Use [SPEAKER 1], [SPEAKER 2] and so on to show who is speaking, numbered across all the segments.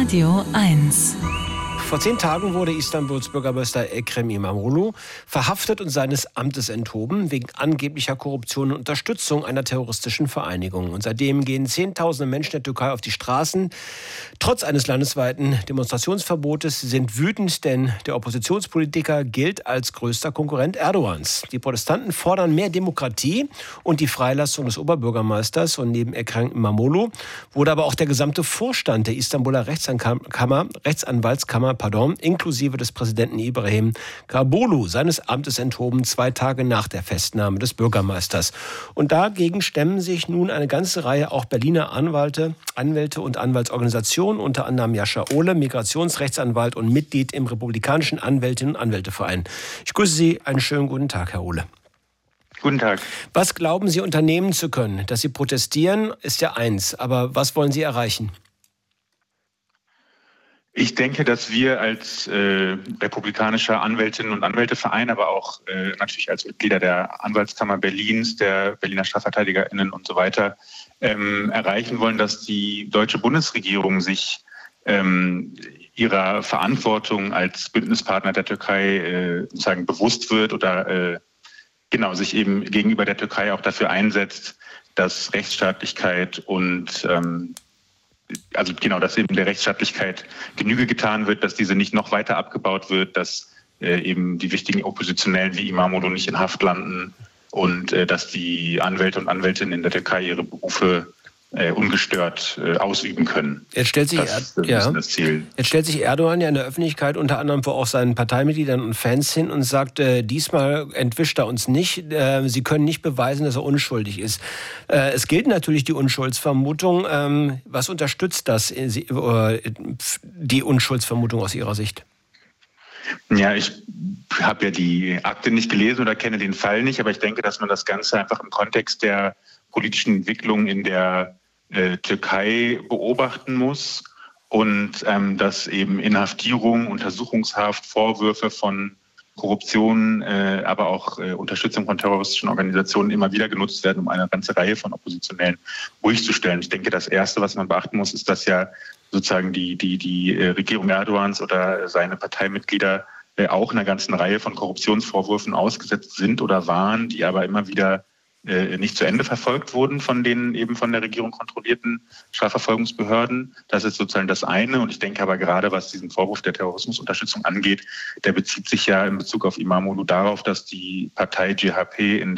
[SPEAKER 1] Radio 1.
[SPEAKER 2] Vor 10 Tagen wurde Istanbuls Bürgermeister Ekrem İmamoğlu verhaftet und seines Amtes enthoben, wegen angeblicher Korruption und Unterstützung einer terroristischen Vereinigung. Und seitdem gehen Zehntausende Menschen der Türkei auf die Straßen. Trotz eines landesweiten Demonstrationsverbotes. Sie sind wütend, denn der Oppositionspolitiker gilt als größter Konkurrent Erdogans. Die Protestanten fordern mehr Demokratie und die Freilassung des Oberbürgermeisters. Und neben Ekrem İmamoğlu wurde aber auch der gesamte Vorstand der Istanbuler Rechtsanwaltskammer, inklusive des Präsidenten Ibrahim Kalbolu, seines Amtes enthoben, 2 Tage nach der Festnahme des Bürgermeisters. Und dagegen stemmen sich nun eine ganze Reihe auch Berliner Anwälte und Anwaltsorganisationen, unter anderem Jascha Ohle, Migrationsrechtsanwalt und Mitglied im Republikanischen Anwältinnen- und Anwälteverein. Ich grüße Sie, einen schönen guten Tag, Herr Ohle.
[SPEAKER 3] Guten Tag.
[SPEAKER 2] Was glauben Sie unternehmen zu können? Dass Sie protestieren, ist ja eins, aber was wollen Sie erreichen?
[SPEAKER 3] Ich denke, dass wir als republikanischer Anwältinnen- und Anwälteverein, aber auch natürlich als Mitglieder der Anwaltskammer Berlins, der Berliner StrafverteidigerInnen und so weiter, erreichen wollen, dass die deutsche Bundesregierung sich ihrer Verantwortung als Bündnispartner der Türkei sozusagen bewusst wird oder sich eben gegenüber der Türkei auch dafür einsetzt, dass Rechtsstaatlichkeit und dass eben der Rechtsstaatlichkeit Genüge getan wird, dass diese nicht noch weiter abgebaut wird, dass eben die wichtigen Oppositionellen wie İmamoğlu nicht in Haft landen und dass die Anwälte und Anwältinnen in der Türkei ihre Berufe ungestört ausüben können.
[SPEAKER 2] Jetzt stellt sich
[SPEAKER 3] das Ziel.
[SPEAKER 2] Jetzt stellt sich Erdogan ja in der Öffentlichkeit unter anderem vor auch seinen Parteimitgliedern und Fans hin und sagt, diesmal entwischt er uns nicht. Sie können nicht beweisen, dass er unschuldig ist. Es gilt natürlich die Unschuldsvermutung. Was unterstützt das, die Unschuldsvermutung aus Ihrer Sicht?
[SPEAKER 3] Ja, ich habe ja die Akte nicht gelesen oder kenne den Fall nicht, aber ich denke, dass man das Ganze einfach im Kontext der politischen Entwicklung in der Türkei beobachten muss und dass eben Inhaftierung, Untersuchungshaft, Vorwürfe von Korruption, aber auch Unterstützung von terroristischen Organisationen immer wieder genutzt werden, um eine ganze Reihe von Oppositionellen ruhig zu stellen. Ich denke, das Erste, was man beachten muss, ist, dass ja sozusagen die Regierung Erdogans oder seine Parteimitglieder auch einer ganzen Reihe von Korruptionsvorwürfen ausgesetzt sind oder waren, die aber immer wieder nicht zu Ende verfolgt wurden von den eben von der Regierung kontrollierten Strafverfolgungsbehörden. Das ist sozusagen das eine. Und ich denke aber gerade, was diesen Vorwurf der Terrorismusunterstützung angeht, der bezieht sich ja in Bezug auf İmamoğlu darauf, dass die Partei CHP in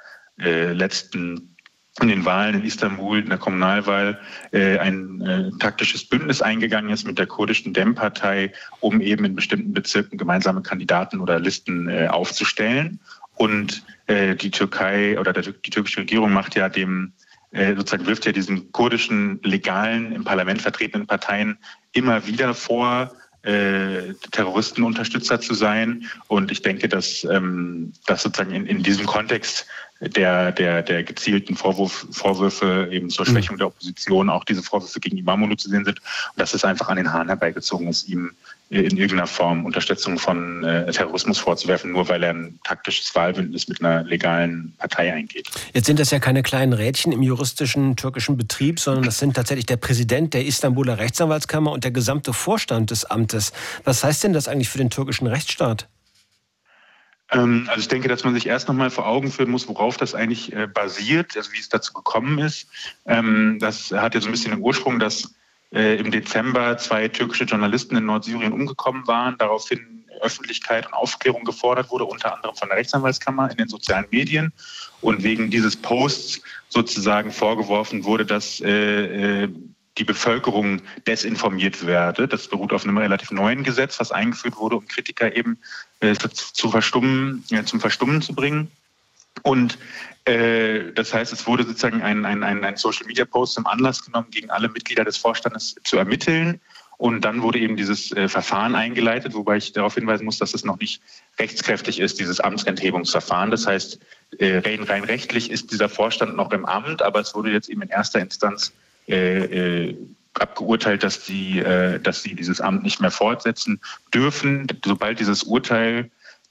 [SPEAKER 3] den Wahlen in Istanbul, in der Kommunalwahl, ein taktisches Bündnis eingegangen ist mit der kurdischen DEM-Partei, um eben in bestimmten Bezirken gemeinsame Kandidaten oder Listen aufzustellen. Und die Türkei oder die türkische Regierung macht ja wirft ja diesen kurdischen, legalen, im Parlament vertretenen Parteien immer wieder vor, Terroristenunterstützer zu sein. Und ich denke, dass sozusagen in diesem Kontext der gezielten Vorwürfe eben zur Schwächung der Opposition auch diese Vorwürfe gegen İmamoğlu zu sehen sind. Und dass es einfach an den Haaren herbeigezogen ist, ihm in irgendeiner Form Unterstützung von Terrorismus vorzuwerfen, nur weil er ein taktisches Wahlbündnis mit einer legalen Partei eingeht.
[SPEAKER 2] Jetzt sind das ja keine kleinen Rädchen im juristischen türkischen Betrieb, sondern das sind tatsächlich der Präsident der Istanbuler Rechtsanwaltskammer und der gesamte Vorstand des Amtes. Was heißt denn das eigentlich für den türkischen Rechtsstaat?
[SPEAKER 3] Also ich denke, dass man sich erst noch mal vor Augen führen muss, worauf das eigentlich basiert, also wie es dazu gekommen ist. Das hat ja so ein bisschen den Ursprung, dass im Dezember 2 türkische Journalisten in Nordsyrien umgekommen waren, daraufhin Öffentlichkeit und Aufklärung gefordert wurde, unter anderem von der Rechtsanwaltskammer in den sozialen Medien. Und wegen dieses Posts sozusagen vorgeworfen wurde, dass die Bevölkerung desinformiert werde. Das beruht auf einem relativ neuen Gesetz, was eingeführt wurde, um Kritiker eben zum Verstummen zu bringen. Und das heißt, es wurde sozusagen ein Social-Media-Post zum Anlass genommen, gegen alle Mitglieder des Vorstandes zu ermitteln. Und dann wurde eben dieses Verfahren eingeleitet, wobei ich darauf hinweisen muss, dass es noch nicht rechtskräftig ist, dieses Amtsenthebungsverfahren. Das heißt, rein rechtlich ist dieser Vorstand noch im Amt, aber es wurde jetzt eben in erster Instanz abgeurteilt, dass sie dieses Amt nicht mehr fortsetzen dürfen. Sobald dieses Urteil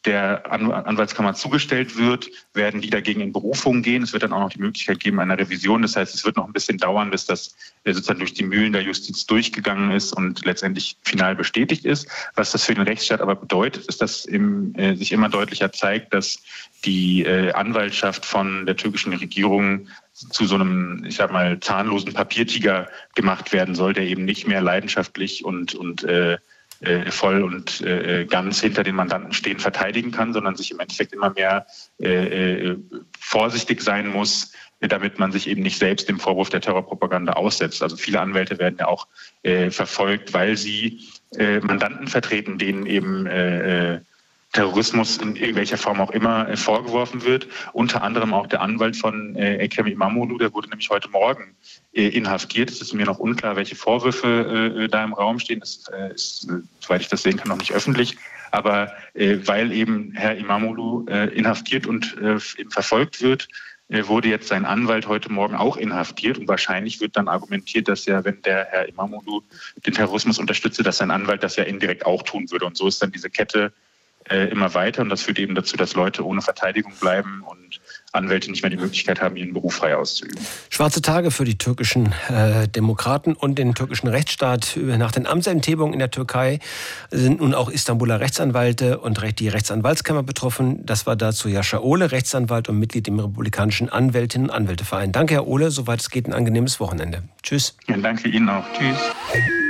[SPEAKER 3] der Anwaltskammer zugestellt wird, werden die dagegen in Berufung gehen. Es wird dann auch noch die Möglichkeit geben einer Revision. Das heißt, es wird noch ein bisschen dauern, bis das sozusagen durch die Mühlen der Justiz durchgegangen ist und letztendlich final bestätigt ist. Was das für den Rechtsstaat aber bedeutet, ist, dass sich immer deutlicher zeigt, dass die Anwaltschaft von der türkischen Regierung zu so einem, ich sag mal, zahnlosen Papiertiger gemacht werden soll, der eben nicht mehr leidenschaftlich und voll und ganz hinter den Mandanten stehen verteidigen kann, sondern sich im Endeffekt immer mehr vorsichtig sein muss, damit man sich eben nicht selbst dem Vorwurf der Terrorpropaganda aussetzt. Also viele Anwälte werden ja auch verfolgt, weil sie Mandanten vertreten, denen eben Terrorismus in irgendwelcher Form auch immer vorgeworfen wird. Unter anderem auch der Anwalt von Ekrem İmamoğlu, der wurde nämlich heute Morgen inhaftiert. Es ist mir noch unklar, welche Vorwürfe da im Raum stehen. Das ist, soweit ich das sehen kann, noch nicht öffentlich. Aber weil eben Herr İmamoğlu inhaftiert und eben verfolgt wird, wurde jetzt sein Anwalt heute Morgen auch inhaftiert. Und wahrscheinlich wird dann argumentiert, dass ja, wenn der Herr İmamoğlu den Terrorismus unterstütze, dass sein Anwalt das ja indirekt auch tun würde. Und so ist dann diese Kette immer weiter und das führt eben dazu, dass Leute ohne Verteidigung bleiben und Anwälte nicht mehr die Möglichkeit haben, ihren Beruf frei auszuüben.
[SPEAKER 2] Schwarze Tage für die türkischen Demokraten und den türkischen Rechtsstaat. Nach den Amtsenthebungen in der Türkei sind nun auch Istanbuler Rechtsanwälte und die Rechtsanwaltskammer betroffen. Das war dazu Jascha Ohle, Rechtsanwalt und Mitglied im republikanischen Anwältinnen- und Anwälteverein. Danke, Herr Ohle. Soweit es geht, ein angenehmes Wochenende. Tschüss.
[SPEAKER 3] Ja, danke Ihnen auch. Tschüss.